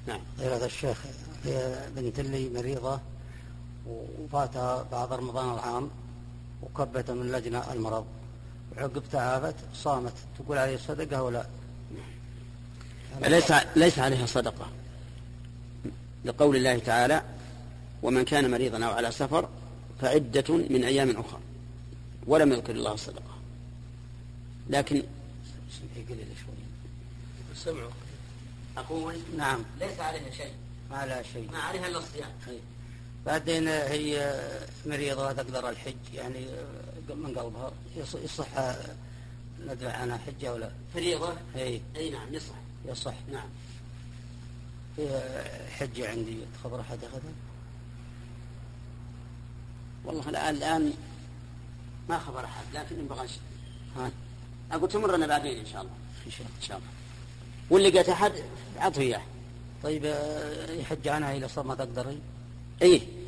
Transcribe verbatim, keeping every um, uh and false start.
نعم. فضيلة الشيخ، هي بنت لي مريضة وفاتها بعد رمضان العام وكبت من لجنة المرض وعقب تعافت صامت، تقول عليه صدقة ولا؟ ليس ليس عليها صدقة، لقول الله تعالى: ومن كان مريضا أو على سفر فعدة من أيام أخرى، ولم يذكر الله الصدقة. لكن سمعوا أقول نعم ليس عليها شيء، ما عليها شيء، ما عليها إلا الصيام. بعدين هي مريضة تقدر الحج يعني من قلبها، يصح ندفع عنها حجة ولا؟ فريضة اي اي نعم يصح يصح. نعم. حجة عندي خبر أحد أخذها؟ والله الآن الآن ما خبر أحد، لكن ينبغى ها أقول تمرنا بعدين إن شاء الله. إن شاء الله. إن شاء الله. واللي قالت أحد عطه إياه. طيب يحج عنها إلى صار ما تقدر؟ إيه